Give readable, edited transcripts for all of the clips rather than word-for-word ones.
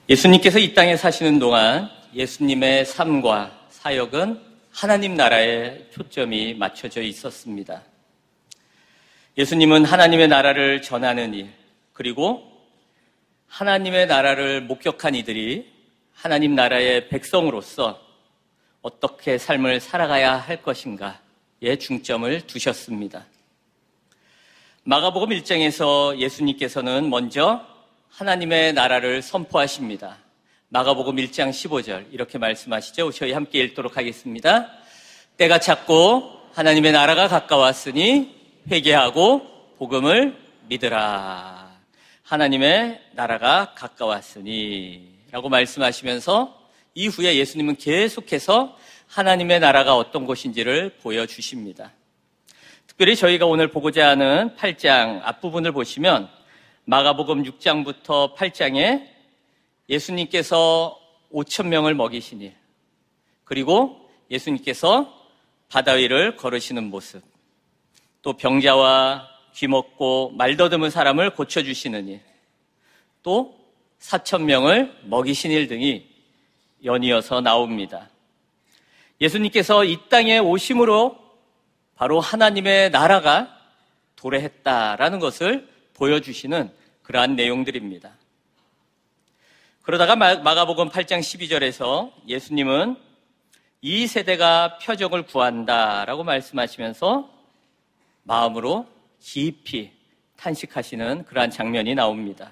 예수님께서 이 땅에 사시는 동안 예수님의 삶과 사역은 하나님 나라에 초점이 맞춰져 있었습니다. 예수님은 하나님의 나라를 전하는 일, 그리고 하나님의 나라를 목격한 이들이 하나님 나라의 백성으로서 어떻게 삶을 살아가야 할 것인가에 중점을 두셨습니다. 마가복음 1장에서 예수님께서는 먼저 하나님의 나라를 선포하십니다. 마가복음 1장 15절 이렇게 말씀하시죠. 저희 함께 읽도록 하겠습니다. 때가 찼고 하나님의 나라가 가까웠으니 회개하고 복음을 믿으라. 하나님의 나라가 가까웠으니 라고 말씀하시면서 이후에 예수님은 계속해서 하나님의 나라가 어떤 곳인지를 보여주십니다. 특별히 저희가 오늘 보고자 하는 8장 앞부분을 보시면 마가복음 6장부터 8장에 예수님께서 5,000명을 먹이신 일, 그리고 예수님께서 바다 위를 걸으시는 모습, 또 병자와 귀먹고 말더듬은 사람을 고쳐주시는 일, 또 4,000명을 먹이신 일 등이 연이어서 나옵니다. 예수님께서 이 땅에 오심으로 바로 하나님의 나라가 도래했다라는 것을 보여주시는 그러한 내용들입니다. 그러다가 마가복음 8장 12절에서 예수님은 이 세대가 표적을 구한다라고 말씀하시면서 마음으로 깊이 탄식하시는 그러한 장면이 나옵니다.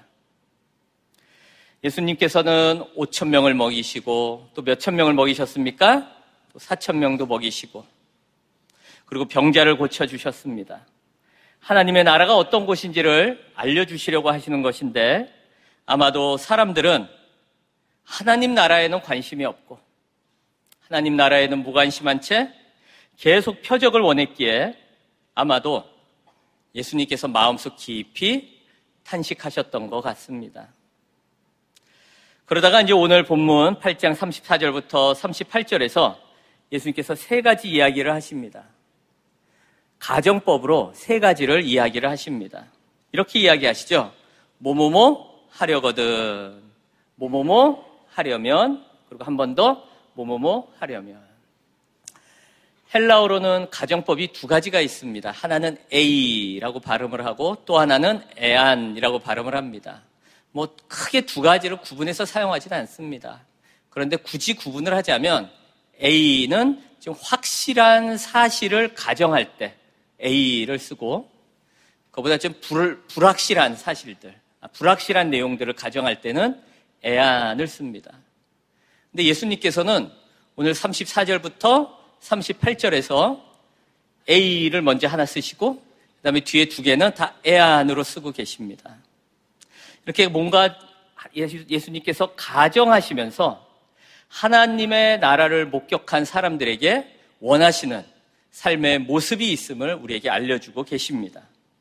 예수님께서는 5,000명을 먹이시고 또 몇천 명을 먹이셨습니까? 또 4,000명도 먹이시고 그리고 병자를 고쳐주셨습니다. 하나님의 나라가 어떤 곳인지를 알려주시려고 하시는 것인데 아마도 사람들은 하나님 나라에는 관심이 없고 하나님 나라에는 무관심한 채 계속 표적을 원했기에 아마도 예수님께서 마음속 깊이 탄식하셨던 것 같습니다. 그러다가 이제 오늘 본문 8장 34절부터 38절에서 예수님께서 세 가지 이야기를 하십니다. 가정법으로 세 가지를 이야기를 하십니다. 이렇게 이야기하시죠. 뭐뭐뭐 하려거든, 뭐뭐뭐 하려면, 그리고 한 번 더 뭐뭐뭐 하려면. 헬라어로는 가정법이 두 가지가 있습니다. 하나는 A라고 발음을 하고 또 하나는 에안이라고 발음을 합니다. 뭐 크게 두 가지를 구분해서 사용하지는 않습니다. 그런데 굳이 구분을 하자면 A는 좀 확실한 사실을 가정할 때 A를 쓰고 그보다 좀 불확실한 사실들, 불확실한 내용들을 가정할 때는 에안을 씁니다. 근데 예수님께서는 오늘 34절부터 38절에서 A를 먼저 하나 쓰시고 그 다음에 뒤에 두 개는 다 에안으로 쓰고 계십니다. 이렇게 뭔가 예수님께서 가정하시면서 하나님의 나라를 목격한 사람들에게 원하시는 삶의 모습이 있음을 우리에게 알려주고 계십니다.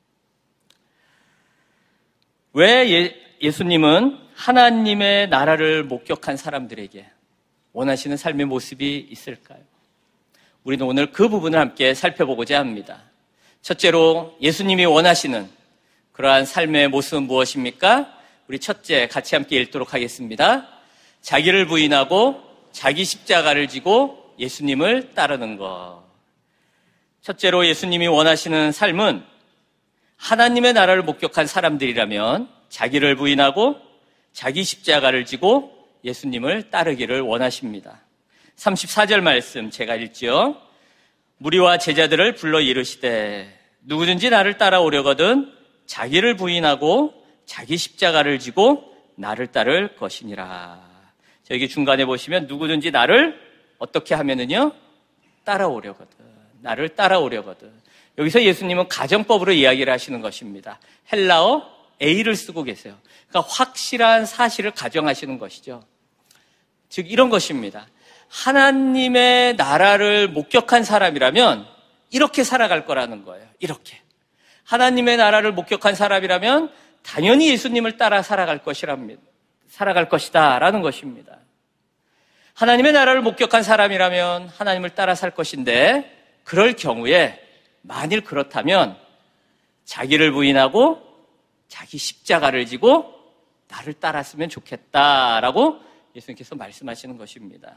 왜 예수님은 하나님의 나라를 목격한 사람들에게 원하시는 삶의 모습이 있을까요? 우리는 오늘 그 부분을 함께 살펴보고자 합니다. 첫째로 예수님이 원하시는 그러한 삶의 모습은 무엇입니까? 우리 첫째 같이 함께 읽도록 하겠습니다. 자기를 부인하고 자기 십자가를 지고 예수님을 따르는 것. 첫째로 예수님이 원하시는 삶은 하나님의 나라를 목격한 사람들이라면 자기를 부인하고 자기 십자가를 지고 예수님을 따르기를 원하십니다. 34절 말씀 제가 읽지요. 무리와 제자들을 불러 이르시되 누구든지 나를 따라오려거든 자기를 부인하고 자기 십자가를 지고 나를 따를 것이니라. 여기 중간에 보시면 누구든지 나를 어떻게 하면은요? 따라오려거든. 나를 따라오려거든. 여기서 예수님은 가정법으로 이야기를 하시는 것입니다. 헬라어 A를 쓰고 계세요. 그러니까 확실한 사실을 가정하시는 것이죠. 즉 이런 것입니다. 하나님의 나라를 목격한 사람이라면 이렇게 살아갈 거라는 거예요. 이렇게. 하나님의 나라를 목격한 사람이라면 당연히 예수님을 따라 살아갈 것이다라는 것입니다. 하나님의 나라를 목격한 사람이라면 하나님을 따라 살 것인데 그럴 경우에 만일 그렇다면 자기를 부인하고 자기 십자가를 지고 나를 따랐으면 좋겠다라고 예수님께서 말씀하시는 것입니다.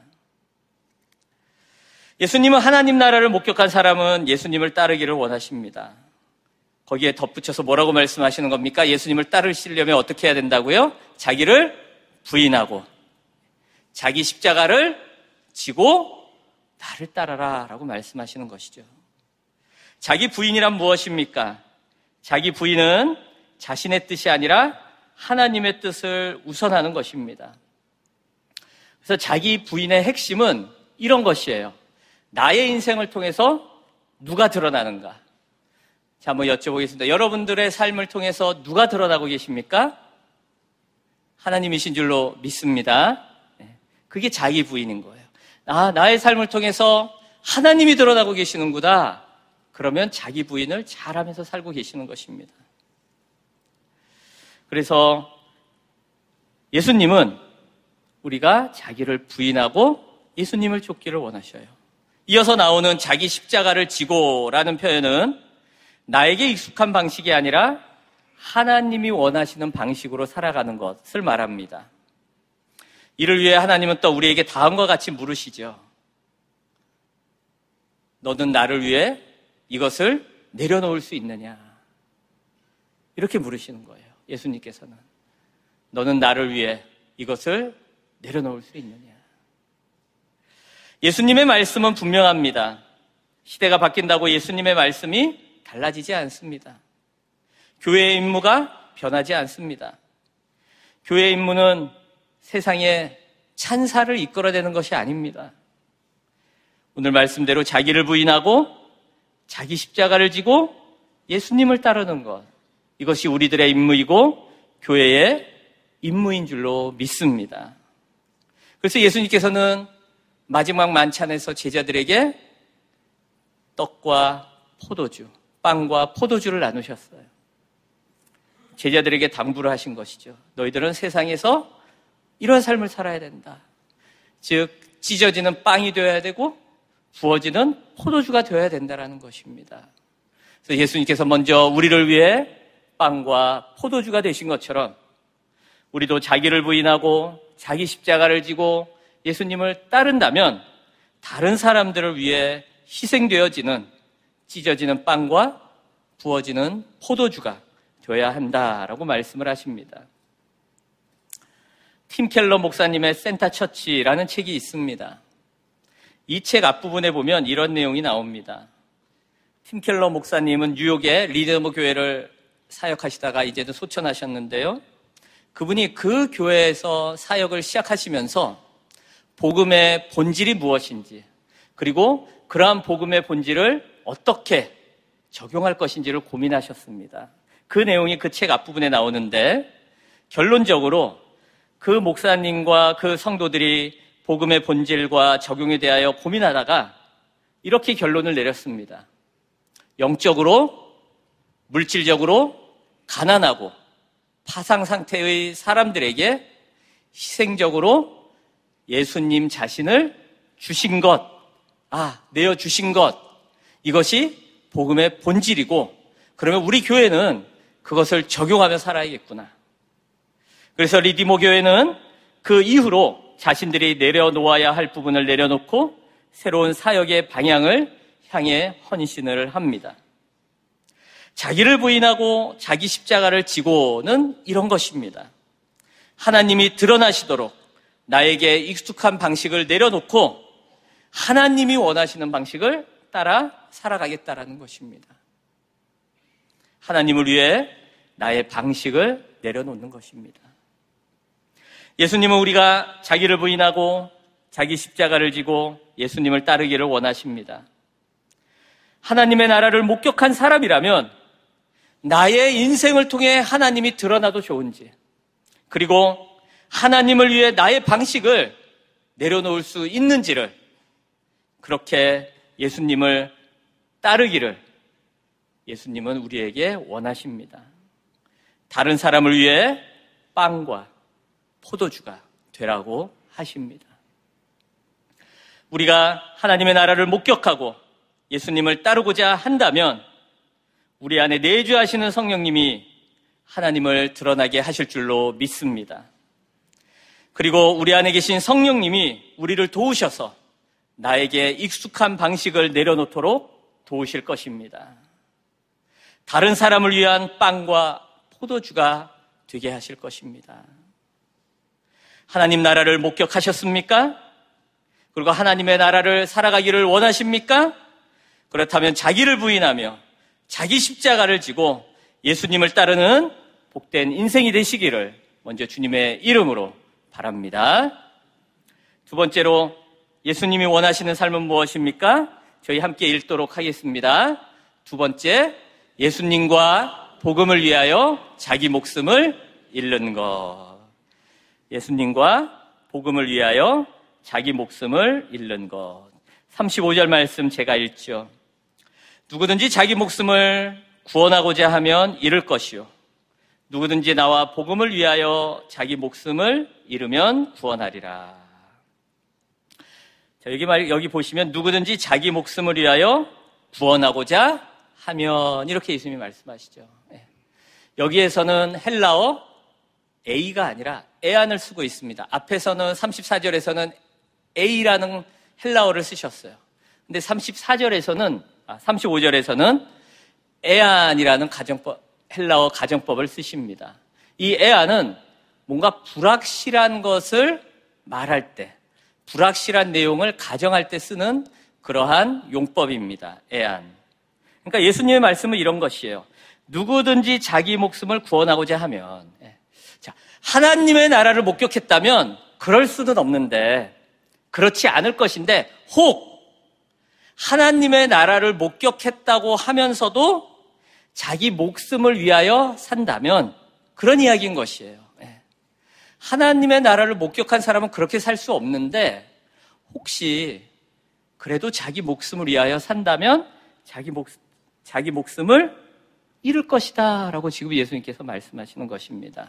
예수님은 하나님 나라를 목격한 사람은 예수님을 따르기를 원하십니다. 거기에 덧붙여서 뭐라고 말씀하시는 겁니까? 예수님을 따르시려면 어떻게 해야 된다고요? 자기를 부인하고 자기 십자가를 지고 나를 따라라 라고 말씀하시는 것이죠. 자기 부인이란 무엇입니까? 자기 부인은 자신의 뜻이 아니라 하나님의 뜻을 우선하는 것입니다. 그래서 자기 부인의 핵심은 이런 것이에요. 나의 인생을 통해서 누가 드러나는가? 자, 한번 여쭤보겠습니다. 여러분들의 삶을 통해서 누가 드러나고 계십니까? 하나님이신 줄로 믿습니다. 그게 자기 부인인 거예요. 나의 삶을 통해서 하나님이 드러나고 계시는구나. 그러면 자기 부인을 잘하면서 살고 계시는 것입니다. 그래서 예수님은 우리가 자기를 부인하고 예수님을 쫓기를 원하셔요. 이어서 나오는 자기 십자가를 지고라는 표현은 나에게 익숙한 방식이 아니라 하나님이 원하시는 방식으로 살아가는 것을 말합니다. 이를 위해 하나님은 또 우리에게 다음과 같이 물으시죠. 너는 나를 위해 이것을 내려놓을 수 있느냐? 이렇게 물으시는 거예요. 예수님께서는. 너는 나를 위해 이것을 내려놓을 수 있느냐? 예수님의 말씀은 분명합니다. 시대가 바뀐다고 예수님의 말씀이 달라지지 않습니다. 교회의 임무가 변하지 않습니다. 교회의 임무는 세상에 찬사를 이끌어내는 것이 아닙니다. 오늘 말씀대로 자기를 부인하고 자기 십자가를 지고 예수님을 따르는 것, 이것이 우리들의 임무이고 교회의 임무인 줄로 믿습니다. 그래서 예수님께서는 마지막 만찬에서 제자들에게 떡과 포도주, 빵과 포도주를 나누셨어요. 제자들에게 당부를 하신 것이죠. 너희들은 세상에서 이런 삶을 살아야 된다. 즉 찢어지는 빵이 되어야 되고 부어지는 포도주가 되어야 된다는 것입니다. 그래서 예수님께서 먼저 우리를 위해 빵과 포도주가 되신 것처럼 우리도 자기를 부인하고 자기 십자가를 지고 예수님을 따른다면 다른 사람들을 위해 희생되어지는 찢어지는 빵과 부어지는 포도주가 되어야 한다라고 말씀을 하십니다. 팀 켈러 목사님의 센터 처치라는 책이 있습니다. 이 책 앞부분에 보면 이런 내용이 나옵니다. 팀 켈러 목사님은 뉴욕의 리드머 교회를 사역하시다가 이제는 소천하셨는데요. 그분이 그 교회에서 사역을 시작하시면서 복음의 본질이 무엇인지, 그리고 그러한 복음의 본질을 어떻게 적용할 것인지를 고민하셨습니다. 그 내용이 그 책 앞부분에 나오는데, 결론적으로 그 목사님과 그 성도들이 복음의 본질과 적용에 대하여 고민하다가 이렇게 결론을 내렸습니다. 영적으로, 물질적으로 가난하고 파상 상태의 사람들에게 희생적으로 예수님 자신을 주신 것, 내어주신 것, 이것이 복음의 본질이고, 그러면 우리 교회는 그것을 적용하며 살아야겠구나. 그래서 리디모 교회는 그 이후로 자신들이 내려놓아야 할 부분을 내려놓고 새로운 사역의 방향을 향해 헌신을 합니다. 자기를 부인하고 자기 십자가를 지고는 이런 것입니다. 하나님이 드러나시도록 나에게 익숙한 방식을 내려놓고 하나님이 원하시는 방식을 따라 살아가겠다라는 것입니다. 하나님을 위해 나의 방식을 내려놓는 것입니다. 예수님은 우리가 자기를 부인하고 자기 십자가를 지고 예수님을 따르기를 원하십니다. 하나님의 나라를 목격한 사람이라면 나의 인생을 통해 하나님이 드러나도 좋은지, 그리고 하나님을 위해 나의 방식을 내려놓을 수 있는지를, 그렇게 예수님을 따르기를 예수님은 우리에게 원하십니다. 다른 사람을 위해 빵과 포도주가 되라고 하십니다. 우리가 하나님의 나라를 목격하고 예수님을 따르고자 한다면 우리 안에 내주하시는 성령님이 하나님을 드러나게 하실 줄로 믿습니다. 그리고 우리 안에 계신 성령님이 우리를 도우셔서 나에게 익숙한 방식을 내려놓도록 도우실 것입니다. 다른 사람을 위한 빵과 포도주가 되게 하실 것입니다. 하나님 나라를 목격하셨습니까? 그리고 하나님의 나라를 살아가기를 원하십니까? 그렇다면 자기를 부인하며 자기 십자가를 지고 예수님을 따르는 복된 인생이 되시기를 먼저 주님의 이름으로 바랍니다. 두 번째로 예수님이 원하시는 삶은 무엇입니까? 저희 함께 읽도록 하겠습니다. 두 번째, 예수님과 복음을 위하여 자기 목숨을 잃는 것. 예수님과 복음을 위하여 자기 목숨을 잃는 것. 35절 말씀 제가 읽죠. 누구든지 자기 목숨을 구원하고자 하면 잃을 것이요, 누구든지 나와 복음을 위하여 자기 목숨을 잃으면 구원하리라. 자, 여기 보시면 누구든지 자기 목숨을 위하여 구원하고자 하면, 이렇게 예수님이 말씀하시죠. 여기에서는 헬라어 A가 아니라 에안을 쓰고 있습니다. 앞에서는 34절에서는 A라는 헬라어를 쓰셨어요. 근데 35절에서는 에안이라는 헬라어 가정법을 쓰십니다. 이 에안은 뭔가 불확실한 것을 말할 때, 불확실한 내용을 가정할 때 쓰는 그러한 용법입니다. 에안. 그러니까 예수님의 말씀은 이런 것이에요. 누구든지 자기 목숨을 구원하고자 하면, 자, 하나님의 나라를 목격했다면 그럴 수는 없는데, 그렇지 않을 것인데, 혹 하나님의 나라를 목격했다고 하면서도 자기 목숨을 위하여 산다면 그런 이야기인 것이에요. 하나님의 나라를 목격한 사람은 그렇게 살 수 없는데, 혹시 그래도 자기 목숨을 위하여 산다면 자기 목숨을 잃을 것이다 라고 지금 예수님께서 말씀하시는 것입니다.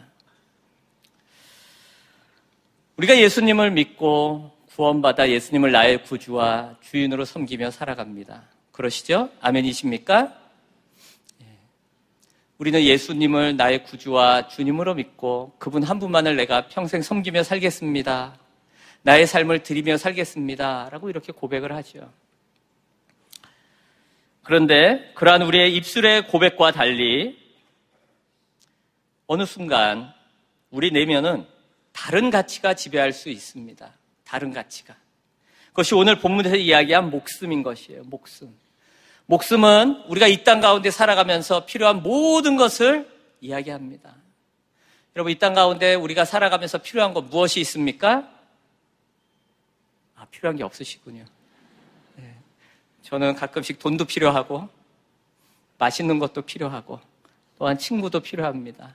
우리가 예수님을 믿고 구원받아 예수님을 나의 구주와 주인으로 섬기며 살아갑니다. 그러시죠? 아멘이십니까? 우리는 예수님을 나의 구주와 주님으로 믿고 그분 한 분만을 내가 평생 섬기며 살겠습니다. 나의 삶을 드리며 살겠습니다. 라고 이렇게 고백을 하죠. 그런데 그러한 우리의 입술의 고백과 달리 어느 순간 우리 내면은 다른 가치가 지배할 수 있습니다. 다른 가치가. 그것이 오늘 본문에서 이야기한 목숨인 것이에요. 목숨은 우리가 이 땅 가운데 살아가면서 필요한 모든 것을 이야기합니다. 여러분, 이 땅 가운데 우리가 살아가면서 필요한 것 무엇이 있습니까? 필요한 게 없으시군요. 저는 가끔씩 돈도 필요하고 맛있는 것도 필요하고 또한 친구도 필요합니다.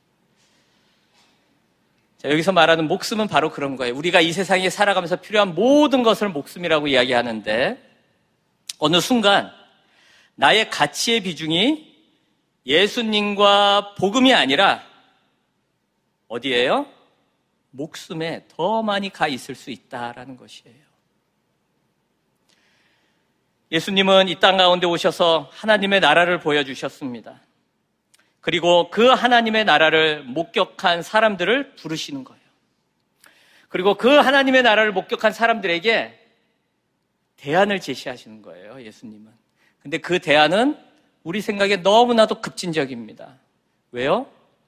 자, 여기서 말하는 목숨은 바로 그런 거예요. 우리가 이 세상에 살아가면서 필요한 모든 것을 목숨이라고 이야기하는데, 어느 순간 나의 가치의 비중이 예수님과 복음이 아니라 어디예요? 목숨에 더 많이 가 있을 수 있다라는 것이에요. 예수님은 이 땅 가운데 오셔서 하나님의 나라를 보여주셨습니다. 그리고 그 하나님의 나라를 목격한 사람들을 부르시는 거예요. 그리고 그 하나님의 나라를 목격한 사람들에게 대안을 제시하시는 거예요, 예수님은. 근데 그 대안은 우리 생각에 너무나도 급진적입니다. 왜요?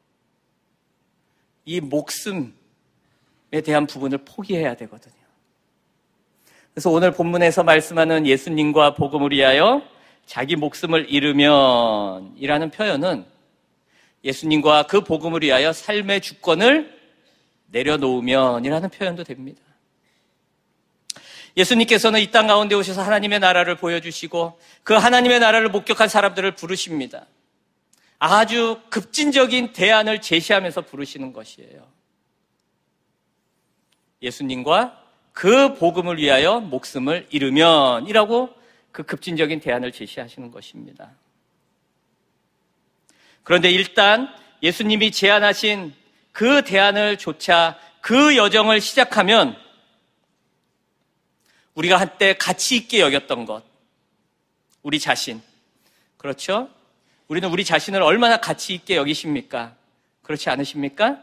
이 목숨에 대한 부분을 포기해야 되거든요. 그래서 오늘 본문에서 말씀하는 예수님과 복음을 위하여 자기 목숨을 잃으면 이라는 표현은 예수님과 그 복음을 위하여 삶의 주권을 내려놓으면 이라는 표현도 됩니다. 예수님께서는 이 땅 가운데 오셔서 하나님의 나라를 보여주시고 그 하나님의 나라를 목격한 사람들을 부르십니다. 아주 급진적인 대안을 제시하면서 부르시는 것이에요. 예수님과 그 복음을 위하여 목숨을 잃으면 이라고 그 급진적인 대안을 제시하시는 것입니다. 그런데 일단 예수님이 제안하신 그 대안을 조차 그 여정을 시작하면 우리가 한때 가치 있게 여겼던 것, 우리 자신, 그렇죠? 우리는 우리 자신을 얼마나 가치 있게 여기십니까? 그렇지 않으십니까?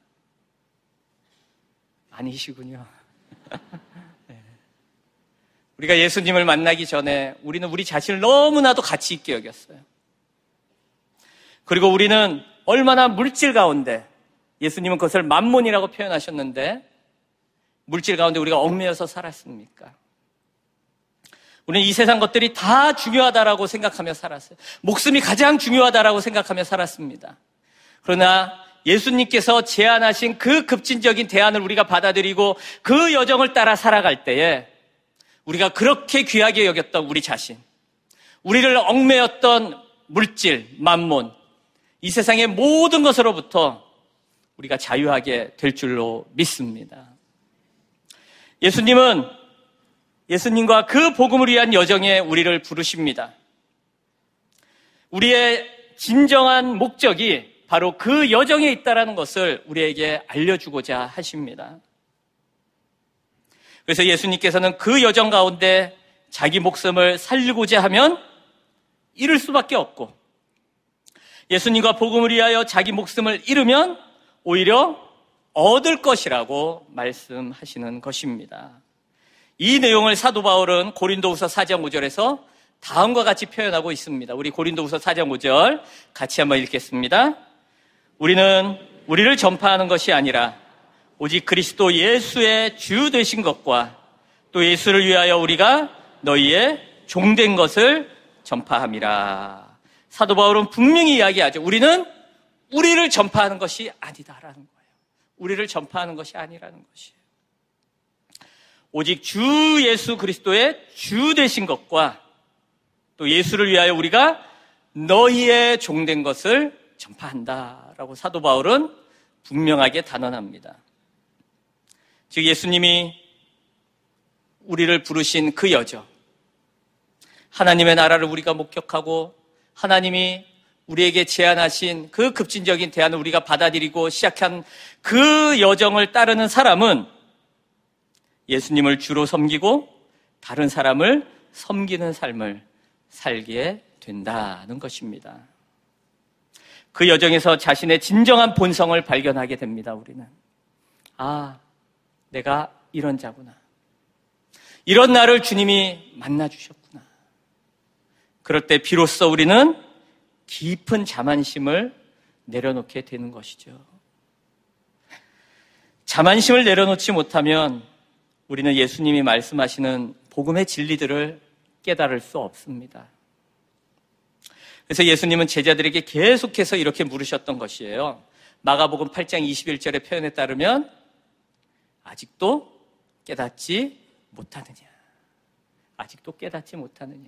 아니시군요. 네. 우리가 예수님을 만나기 전에 우리는 우리 자신을 너무나도 가치 있게 여겼어요. 그리고 우리는 얼마나 물질 가운데, 예수님은 그것을 만몬이라고 표현하셨는데, 물질 가운데 우리가 얽매여서 살았습니까? 우리는 이 세상 것들이 다 중요하다라고 생각하며 살았어요. 목숨이 가장 중요하다라고 생각하며 살았습니다. 그러나 예수님께서 제안하신 그 급진적인 대안을 우리가 받아들이고 그 여정을 따라 살아갈 때에 우리가 그렇게 귀하게 여겼던 우리 자신, 우리를 얽매였던 물질, 만몬, 이 세상의 모든 것으로부터 우리가 자유하게 될 줄로 믿습니다. 예수님과 그 복음을 위한 여정에 우리를 부르십니다. 우리의 진정한 목적이 바로 그 여정에 있다는 것을 우리에게 알려주고자 하십니다. 그래서 예수님께서는 그 여정 가운데 자기 목숨을 살리고자 하면 잃을 수밖에 없고, 예수님과 복음을 위하여 자기 목숨을 잃으면 오히려 얻을 것이라고 말씀하시는 것입니다. 이 내용을 사도 바울은 고린도후서 4장 5절에서 다음과 같이 표현하고 있습니다. 우리 고린도후서 4장 5절 같이 한번 읽겠습니다. 우리는 우리를 전파하는 것이 아니라 오직 그리스도 예수의 주 되신 것과 또 예수를 위하여 우리가 너희의 종된 것을 전파함이라. 사도 바울은 분명히 이야기하죠. 우리는 우리를 전파하는 것이 아니다라는 거예요. 우리를 전파하는 것이 아니라는 것이에요. 오직 주 예수 그리스도의 주 되신 것과 또 예수를 위하여 우리가 너희의 종된 것을 전파한다라고 사도 바울은 분명하게 단언합니다. 즉 예수님이 우리를 부르신 그 여정, 하나님의 나라를 우리가 목격하고 하나님이 우리에게 제안하신 그 급진적인 대안을 우리가 받아들이고 시작한 그 여정을 따르는 사람은 예수님을 주로 섬기고 다른 사람을 섬기는 삶을 살게 된다는 것입니다. 그 여정에서 자신의 진정한 본성을 발견하게 됩니다. 우리는 내가 이런 자구나, 이런 나를 주님이 만나주셨구나. 그럴 때 비로소 우리는 깊은 자만심을 내려놓게 되는 것이죠. 자만심을 내려놓지 못하면 우리는 예수님이 말씀하시는 복음의 진리들을 깨달을 수 없습니다. 그래서 예수님은 제자들에게 계속해서 이렇게 물으셨던 것이에요. 마가복음 8장 21절의 표현에 따르면 아직도 깨닫지 못하느냐, 아직도 깨닫지 못하느냐.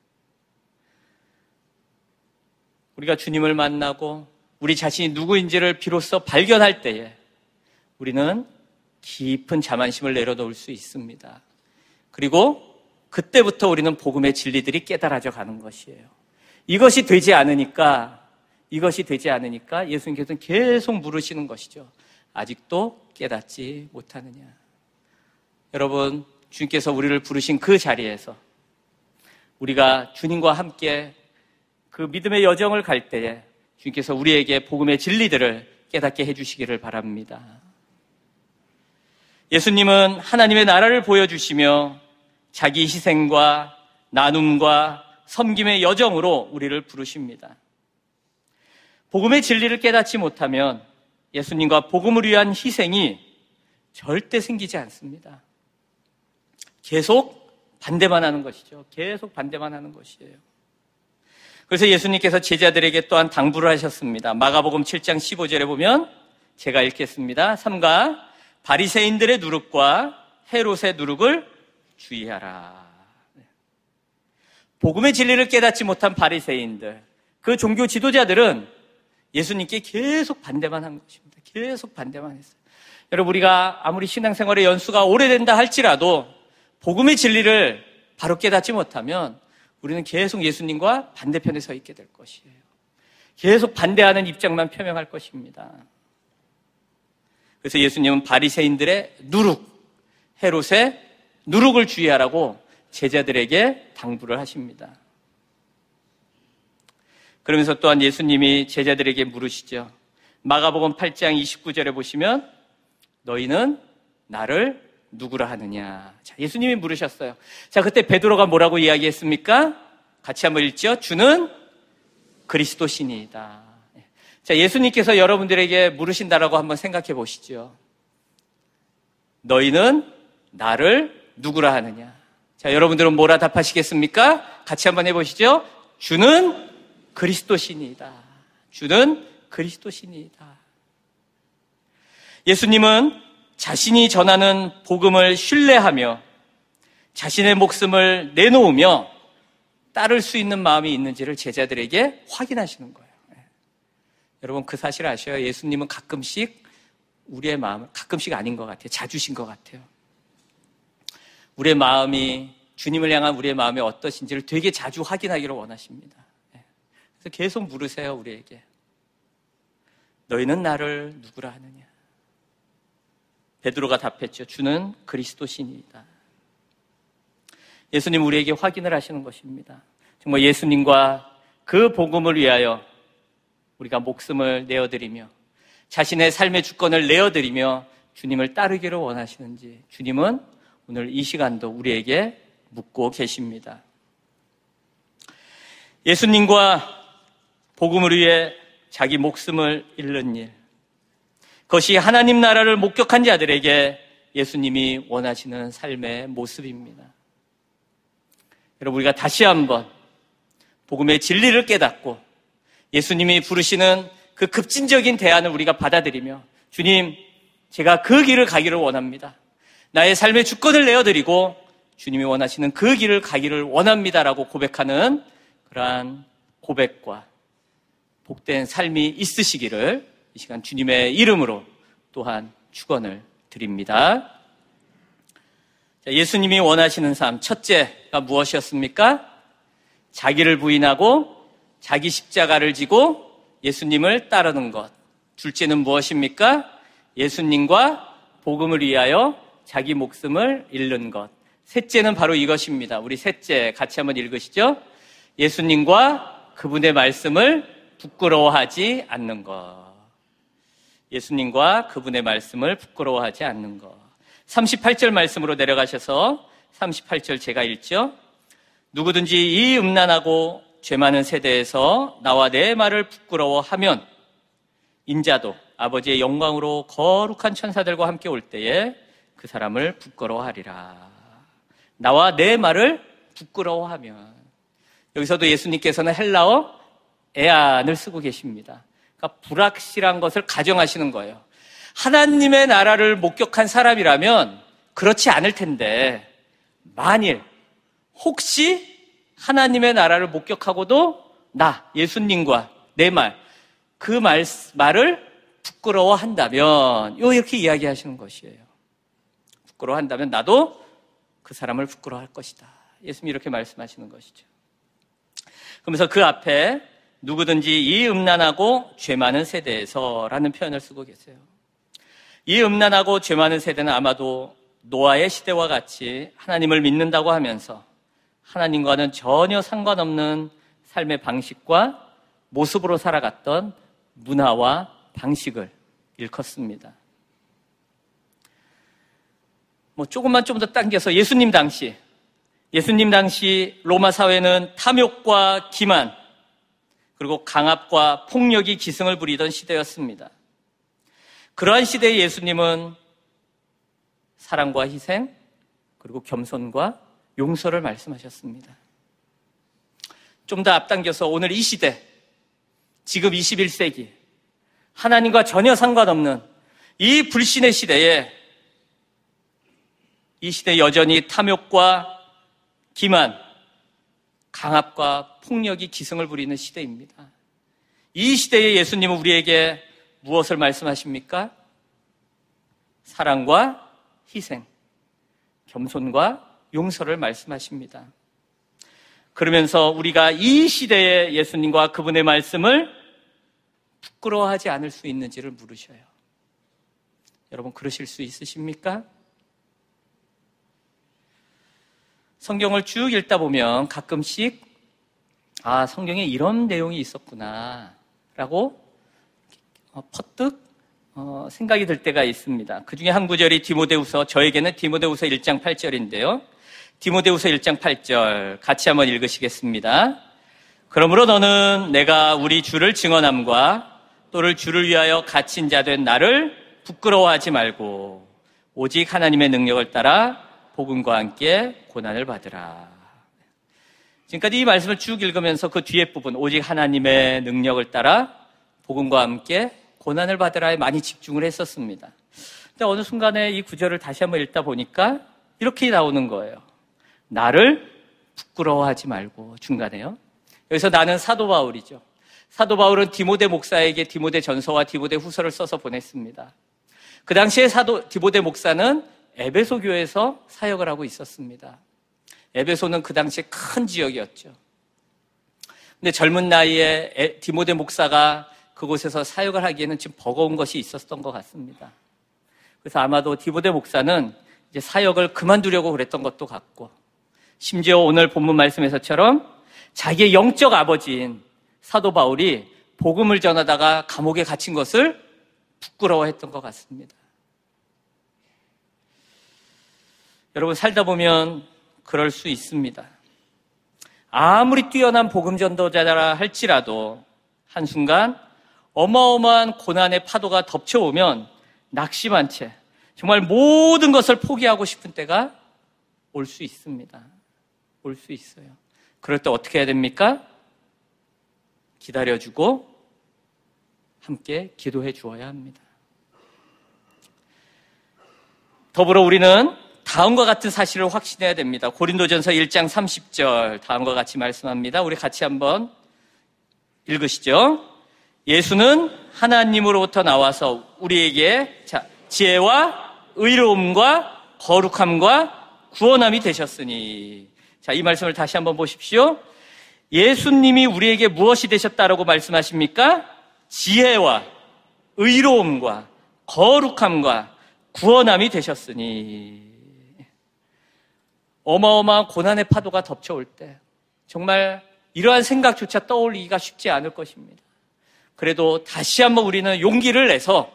우리가 주님을 만나고 우리 자신이 누구인지를 비로소 발견할 때에 우리는 깊은 자만심을 내려놓을 수 있습니다. 그리고 그때부터 우리는 복음의 진리들이 깨달아져 가는 것이에요. 이것이 되지 않으니까 예수님께서는 계속 물으시는 것이죠. 아직도 깨닫지 못하느냐. 여러분, 주님께서 우리를 부르신 그 자리에서 우리가 주님과 함께 그 믿음의 여정을 갈 때에 주님께서 우리에게 복음의 진리들을 깨닫게 해주시기를 바랍니다. 예수님은 하나님의 나라를 보여주시며 자기 희생과 나눔과 섬김의 여정으로 우리를 부르십니다. 복음의 진리를 깨닫지 못하면 예수님과 복음을 위한 희생이 절대 생기지 않습니다. 계속 반대만 하는 것이죠. 계속 반대만 하는 것이에요. 그래서 예수님께서 제자들에게 또한 당부를 하셨습니다. 마가복음 7장 15절에 보면 제가 읽겠습니다. 3가 바리새인들의 누룩과 헤롯의 누룩을 주의하라. 복음의 진리를 깨닫지 못한 바리새인들, 그 종교 지도자들은 예수님께 계속 반대만 한 것입니다. 계속 반대만 했어요. 여러분, 우리가 아무리 신앙생활의 연수가 오래된다 할지라도 복음의 진리를 바로 깨닫지 못하면 우리는 계속 예수님과 반대편에 서 있게 될 것이에요. 계속 반대하는 입장만 표명할 것입니다. 그래서 예수님은 바리새인들의 누룩, 헤롯의 누룩을 주의하라고 제자들에게 당부를 하십니다. 그러면서 또한 예수님이 제자들에게 물으시죠. 마가복음 8장 29절에 보시면 너희는 나를 누구라 하느냐. 자, 예수님이 물으셨어요. 자, 그때 베드로가 뭐라고 이야기했습니까? 같이 한번 읽죠. 주는 그리스도시니이다. 자, 예수님께서 여러분들에게 물으신다라고 한번 생각해 보시죠. 너희는 나를 누구라 하느냐. 자, 여러분들은 뭐라 답하시겠습니까? 같이 한번 해보시죠. 주는 그리스도시니이다. 주는 그리스도시니이다. 예수님은 자신이 전하는 복음을 신뢰하며 자신의 목숨을 내놓으며 따를 수 있는 마음이 있는지를 제자들에게 확인하시는 거예요. 여러분, 그 사실 아셔요? 예수님은 가끔씩 우리의 마음을, 가끔씩 아닌 것 같아요. 자주신 것 같아요. 우리의 마음이, 주님을 향한 우리의 마음이 어떠신지를 되게 자주 확인하기를 원하십니다. 그래서 계속 물으세요, 우리에게. 너희는 나를 누구라 하느냐? 베드로가 답했죠. 주는 그리스도시니이다. 예수님 우리에게 확인을 하시는 것입니다. 정말 예수님과 그 복음을 위하여 우리가 목숨을 내어드리며 자신의 삶의 주권을 내어드리며 주님을 따르기를 원하시는지 주님은 오늘 이 시간도 우리에게 묻고 계십니다. 예수님과 복음을 위해 자기 목숨을 잃는 일, 그것이 하나님 나라를 목격한 자들에게 예수님이 원하시는 삶의 모습입니다. 여러분, 우리가 다시 한번 복음의 진리를 깨닫고 예수님이 부르시는 그 급진적인 대안을 우리가 받아들이며 주님, 제가 그 길을 가기를 원합니다. 나의 삶의 주권을 내어드리고 주님이 원하시는 그 길을 가기를 원합니다라고 고백하는 그러한 고백과 복된 삶이 있으시기를 이 시간 주님의 이름으로 또한 축원을 드립니다. 자, 예수님이 원하시는 삶, 첫째가 무엇이었습니까? 자기를 부인하고 자기 십자가를 지고 예수님을 따르는 것. 둘째는 무엇입니까? 예수님과 복음을 위하여 자기 목숨을 잃는 것. 셋째는 바로 이것입니다. 우리 셋째 같이 한번 읽으시죠. 예수님과 그분의 말씀을 부끄러워하지 않는 것. 예수님과 그분의 말씀을 부끄러워하지 않는 것. 38절 말씀으로 내려가셔서 38절 제가 읽죠. 누구든지 이 음란하고 죄 많은 세대에서 나와 내 말을 부끄러워하면 인자도 아버지의 영광으로 거룩한 천사들과 함께 올 때에 그 사람을 부끄러워하리라. 나와 내 말을 부끄러워하면, 여기서도 예수님께서는 헬라어 에안을 쓰고 계십니다. 그러니까 불확실한 것을 가정하시는 거예요. 하나님의 나라를 목격한 사람이라면 그렇지 않을 텐데, 만일 혹시 하나님의 나라를 목격하고도 나, 예수님과 내 말, 그 말을 부끄러워한다면, 이렇게 이야기하시는 것이에요. 부끄러워한다면 나도 그 사람을 부끄러워할 것이다. 예수님이 이렇게 말씀하시는 것이죠. 그러면서 그 앞에 누구든지 이 음란하고 죄 많은 세대에서라는 표현을 쓰고 계세요. 이 음란하고 죄 많은 세대는 아마도 노아의 시대와 같이 하나님을 믿는다고 하면서 하나님과는 전혀 상관없는 삶의 방식과 모습으로 살아갔던 문화와 방식을 일컫습니다. 조금만 좀 더 당겨서 예수님 당시 로마 사회는 탐욕과 기만, 그리고 강압과 폭력이 기승을 부리던 시대였습니다. 그러한 시대의 예수님은 사랑과 희생, 그리고 겸손과 용서를 말씀하셨습니다. 좀 더 앞당겨서 오늘 이 시대, 지금 21세기, 하나님과 전혀 상관없는 이 불신의 시대에, 이 시대 여전히 탐욕과 기만, 강압과 폭력이 기승을 부리는 시대입니다. 이 시대에 예수님은 우리에게 무엇을 말씀하십니까? 사랑과 희생, 겸손과 용서를 말씀하십니다. 그러면서 우리가 이 시대에 예수님과 그분의 말씀을 부끄러워하지 않을 수 있는지를 물으셔요. 여러분, 그러실 수 있으십니까? 성경을 쭉 읽다 보면 가끔씩 성경에 이런 내용이 있었구나 라고 퍼뜩 생각이 들 때가 있습니다. 그 중에 한 구절이 저에게는 디모데후서 1장 8절인데요. 디모데후서 1장 8절 같이 한번 읽으시겠습니다. 그러므로 너는 내가 우리 주를 증언함과 또를 주를 위하여 갇힌 자 된 나를 부끄러워하지 말고 오직 하나님의 능력을 따라 복음과 함께 고난을 받으라. 지금까지 이 말씀을 쭉 읽으면서 그 뒤에 부분 오직 하나님의 능력을 따라 복음과 함께 고난을 받으라에 많이 집중을 했었습니다. 근데 어느 순간에 이 구절을 다시 한번 읽다 보니까 이렇게 나오는 거예요. 나를 부끄러워하지 말고 중간에요. 여기서 나는 사도 바울이죠. 사도 바울은 디모데 목사에게 디모데 전서와 디모데 후서를 써서 보냈습니다. 그 당시에 디모데 목사는 에베소 교회에서 사역을 하고 있었습니다. 에베소는 그 당시에 큰 지역이었죠. 근데 젊은 나이에 디모데 목사가 그곳에서 사역을 하기에는 좀 버거운 것이 있었던 것 같습니다. 그래서 아마도 디모데 목사는 이제 사역을 그만두려고 그랬던 것도 같고, 심지어 오늘 본문 말씀에서처럼 자기의 영적 아버지인 사도 바울이 복음을 전하다가 감옥에 갇힌 것을 부끄러워했던 것 같습니다. 여러분, 살다 보면 그럴 수 있습니다. 아무리 뛰어난 복음 전도자라 할지라도 한순간 어마어마한 고난의 파도가 덮쳐오면 낙심한 채 정말 모든 것을 포기하고 싶은 때가 올 수 있습니다. 올 수 있어요. 그럴 때 어떻게 해야 됩니까? 기다려주고 함께 기도해 주어야 합니다. 더불어 우리는 다음과 같은 사실을 확신해야 됩니다. 고린도전서 1장 30절 다음과 같이 말씀합니다. 우리 같이 한번 읽으시죠. 예수는 하나님으로부터 나와서 우리에게 지혜와 의로움과 거룩함과 구원함이 되셨으니. 자, 이 말씀을 다시 한번 보십시오. 예수님이 우리에게 무엇이 되셨다라고 말씀하십니까? 지혜와 의로움과 거룩함과 구원함이 되셨으니. 어마어마한 고난의 파도가 덮쳐올 때 정말 이러한 생각조차 떠올리기가 쉽지 않을 것입니다. 그래도 다시 한번 우리는 용기를 내서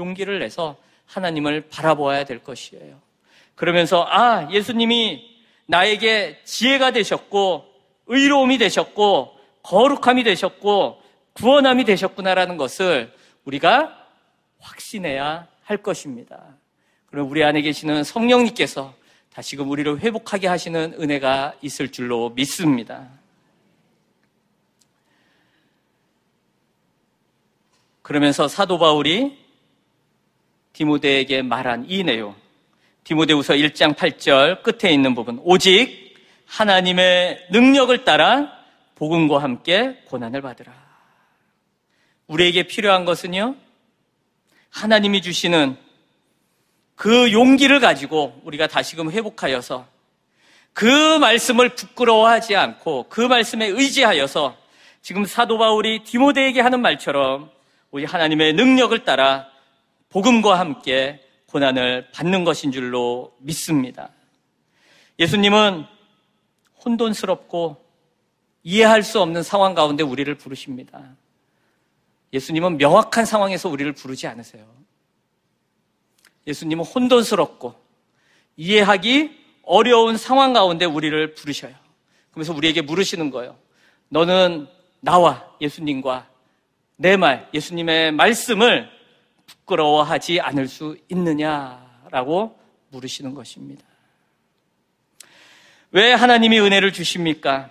하나님을 바라보아야 될 것이에요. 그러면서 예수님이 나에게 지혜가 되셨고 의로움이 되셨고 거룩함이 되셨고 구원함이 되셨구나라는 것을 우리가 확신해야 할 것입니다. 그럼 우리 안에 계시는 성령님께서 다시금 우리를 회복하게 하시는 은혜가 있을 줄로 믿습니다. 그러면서 사도 바울이 디모데에게 말한 이 내용, 디모데후서 1장 8절 끝에 있는 부분, 오직 하나님의 능력을 따라 복음과 함께 고난을 받으라. 우리에게 필요한 것은요, 하나님이 주시는 그 용기를 가지고 우리가 다시금 회복하여서 그 말씀을 부끄러워하지 않고 그 말씀에 의지하여서 지금 사도 바울이 디모데에게 하는 말처럼 우리 하나님의 능력을 따라 복음과 함께 고난을 받는 것인 줄로 믿습니다. 예수님은 혼돈스럽고 이해할 수 없는 상황 가운데 우리를 부르십니다. 예수님은 명확한 상황에서 우리를 부르지 않으세요. 예수님은 혼돈스럽고 이해하기 어려운 상황 가운데 우리를 부르셔요. 그러면서 우리에게 물으시는 거예요. 너는 나와 예수님과 내 말, 예수님의 말씀을 부끄러워하지 않을 수 있느냐라고 물으시는 것입니다. 왜 하나님이 은혜를 주십니까?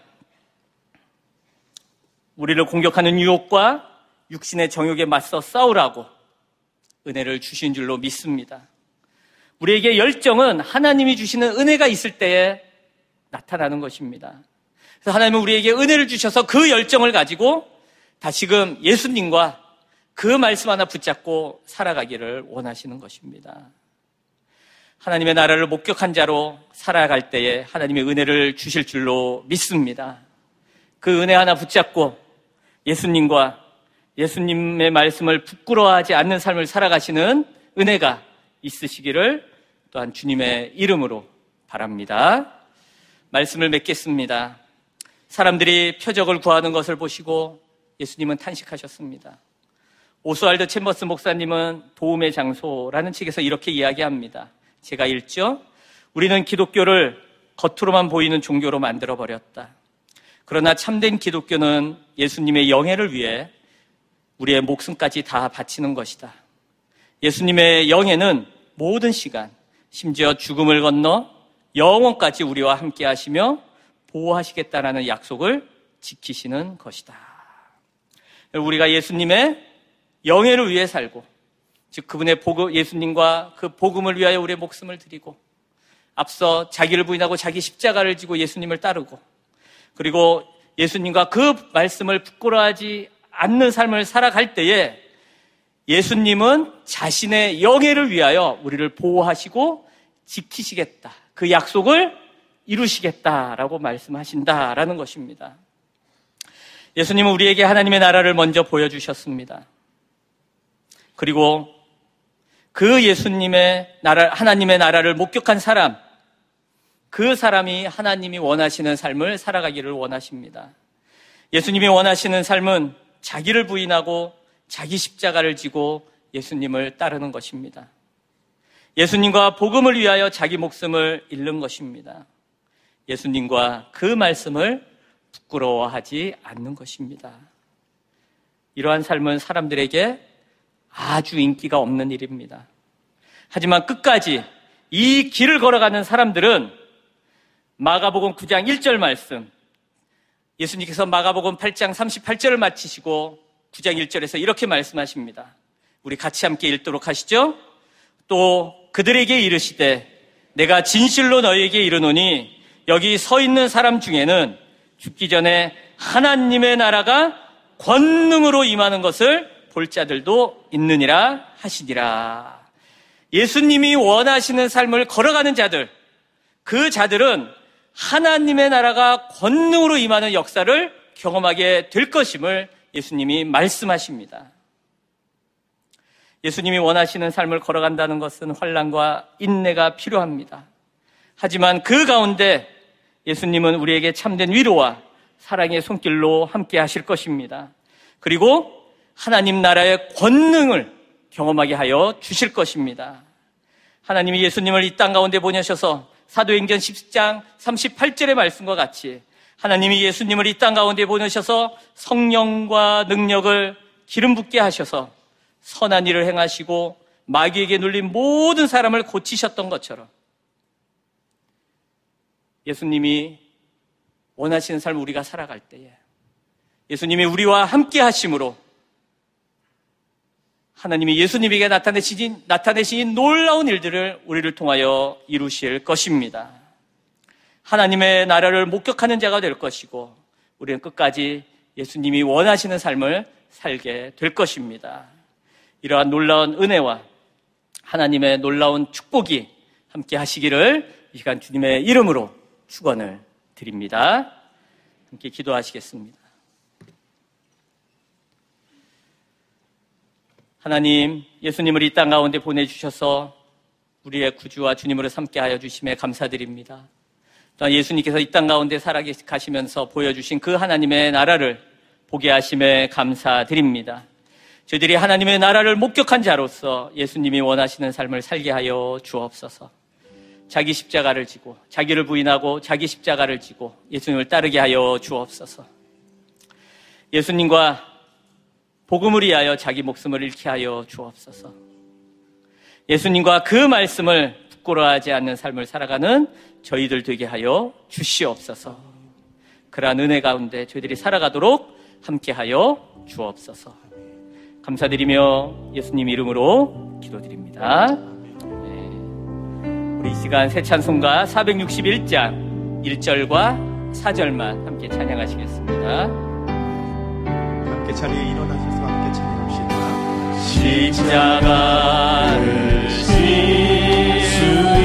우리를 공격하는 유혹과 육신의 정욕에 맞서 싸우라고 은혜를 주신 줄로 믿습니다. 우리에게 열정은 하나님이 주시는 은혜가 있을 때에 나타나는 것입니다. 그래서 하나님은 우리에게 은혜를 주셔서 그 열정을 가지고 다시금 예수님과 그 말씀 하나 붙잡고 살아가기를 원하시는 것입니다. 하나님의 나라를 목격한 자로 살아갈 때에 하나님의 은혜를 주실 줄로 믿습니다. 그 은혜 하나 붙잡고 예수님과 예수님의 말씀을 부끄러워하지 않는 삶을 살아가시는 은혜가 있으시기를 또한 주님의 이름으로 바랍니다. 말씀을 맺겠습니다. 사람들이 표적을 구하는 것을 보시고 예수님은 탄식하셨습니다. 오스왈드 챔버스 목사님은 도움의 장소라는 책에서 이렇게 이야기합니다. 제가 읽죠. 우리는 기독교를 겉으로만 보이는 종교로 만들어버렸다. 그러나 참된 기독교는 예수님의 영예를 위해 우리의 목숨까지 다 바치는 것이다. 예수님의 영예는 모든 시간, 심지어 죽음을 건너 영원까지 우리와 함께 하시며 보호하시겠다라는 약속을 지키시는 것이다. 우리가 예수님의 영예를 위해 살고, 즉 그분의 복음, 예수님과 그 복음을 위하여 우리의 목숨을 드리고, 앞서 자기를 부인하고 자기 십자가를 지고 예수님을 따르고, 그리고 예수님과 그 말씀을 부끄러워하지 않는 삶을 살아갈 때에 예수님은 자신의 영예를 위하여 우리를 보호하시고 지키시겠다. 그 약속을 이루시겠다라고 말씀하신다라는 것입니다. 예수님은 우리에게 하나님의 나라를 먼저 보여주셨습니다. 그리고 그 예수님의 나라, 하나님의 나라를 목격한 사람, 그 사람이 하나님이 원하시는 삶을 살아가기를 원하십니다. 예수님이 원하시는 삶은 자기를 부인하고 자기 십자가를 지고 예수님을 따르는 것입니다. 예수님과 복음을 위하여 자기 목숨을 잃는 것입니다. 예수님과 그 말씀을 부끄러워하지 않는 것입니다. 이러한 삶은 사람들에게 아주 인기가 없는 일입니다. 하지만 끝까지 이 길을 걸어가는 사람들은 마가복음 9장 1절 말씀, 예수님께서 마가복음 8장 38절을 마치시고 9장 1절에서 이렇게 말씀하십니다. 우리 같이 함께 읽도록 하시죠. 또 그들에게 이르시되 내가 진실로 너희에게 이르노니 여기 서 있는 사람 중에는 죽기 전에 하나님의 나라가 권능으로 임하는 것을 볼 자들도 있느니라 하시니라. 예수님이 원하시는 삶을 걸어가는 자들, 그 자들은 하나님의 나라가 권능으로 임하는 역사를 경험하게 될 것임을 예수님이 말씀하십니다. 예수님이 원하시는 삶을 걸어간다는 것은 환난과 인내가 필요합니다. 하지만 그 가운데 예수님은 우리에게 참된 위로와 사랑의 손길로 함께 하실 것입니다. 그리고 하나님 나라의 권능을 경험하게 하여 주실 것입니다. 하나님이 예수님을 이 땅 가운데 보내셔서 사도행전 10장 38절의 말씀과 같이 하나님이 예수님을 이 땅 가운데 보내셔서 성령과 능력을 기름 붓게 하셔서 선한 일을 행하시고 마귀에게 눌린 모든 사람을 고치셨던 것처럼 예수님이 원하시는 삶을 우리가 살아갈 때에 예수님이 우리와 함께 하심으로 하나님이 예수님에게 나타내신 놀라운 일들을 우리를 통하여 이루실 것입니다. 하나님의 나라를 목격하는 자가 될 것이고 우리는 끝까지 예수님이 원하시는 삶을 살게 될 것입니다. 이러한 놀라운 은혜와 하나님의 놀라운 축복이 함께 하시기를 이 시간 주님의 이름으로 축원을 드립니다. 함께 기도하시겠습니다. 하나님, 예수님을 이 땅 가운데 보내주셔서 우리의 구주와 주님으로 삼게 하여 주심에 감사드립니다. 또한 예수님께서 이 땅 가운데 살아가시면서 보여주신 그 하나님의 나라를 보게 하심에 감사드립니다. 저희들이 하나님의 나라를 목격한 자로서 예수님이 원하시는 삶을 살게 하여 주옵소서. 자기 십자가를 지고 자기를 부인하고 자기 십자가를 지고 예수님을 따르게 하여 주옵소서. 예수님과 복음을 위하여 자기 목숨을 잃게 하여 주옵소서. 예수님과 그 말씀을 부끄러워하지 않는 삶을 살아가는 저희들 되게 하여 주시옵소서. 그러한 은혜 가운데 저희들이 살아가도록 함께하여 주옵소서. 감사드리며 예수님 이름으로 기도드립니다. 우리 이 시간 새 찬송가 461장 1절과 4절만 함께 찬양하시겠습니다. 함께 자리에 일어나셔서 함께 찬양합시다. 십자가를 질 수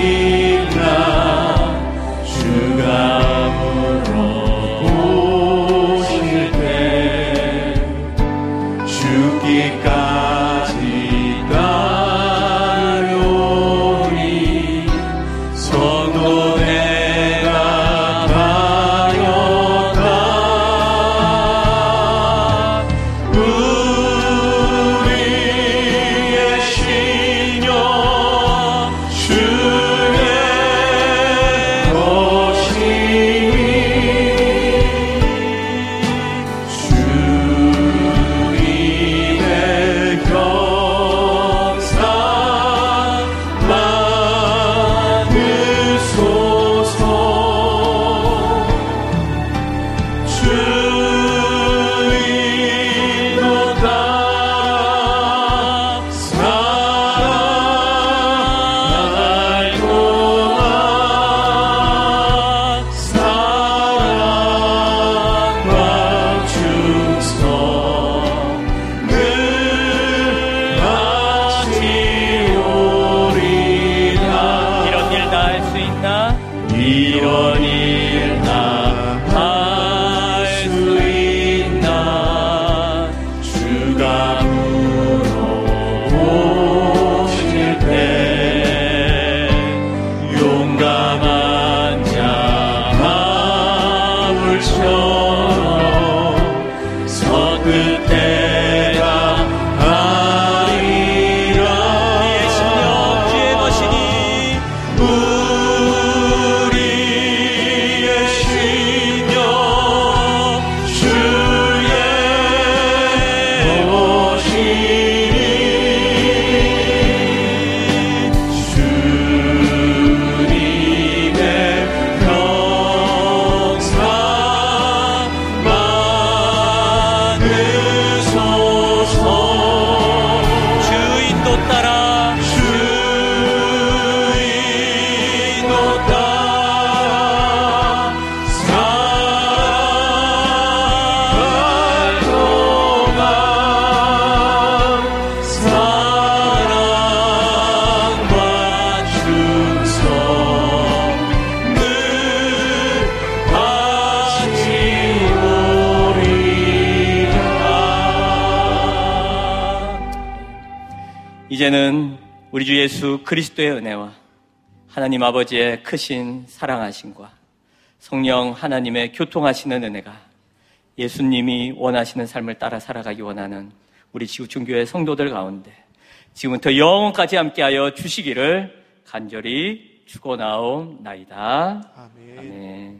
있나 주가 물어보실 때 죽기까지 따르리 성도 내가 가려가 우리 있나? 이런 일 나 할 수 있나? 주가 물어보실 때 용감한 자 바울처럼 서끝에 이제는 우리 주 예수 그리스도의 은혜와 하나님 아버지의 크신 사랑하심과 성령 하나님의 교통하시는 은혜가 예수님이 원하시는 삶을 따라 살아가기 원하는 우리 지구촌교회 성도들 가운데 지금부터 영원까지 함께하여 주시기를 간절히 축원하옵나이다. 아멘. 아멘.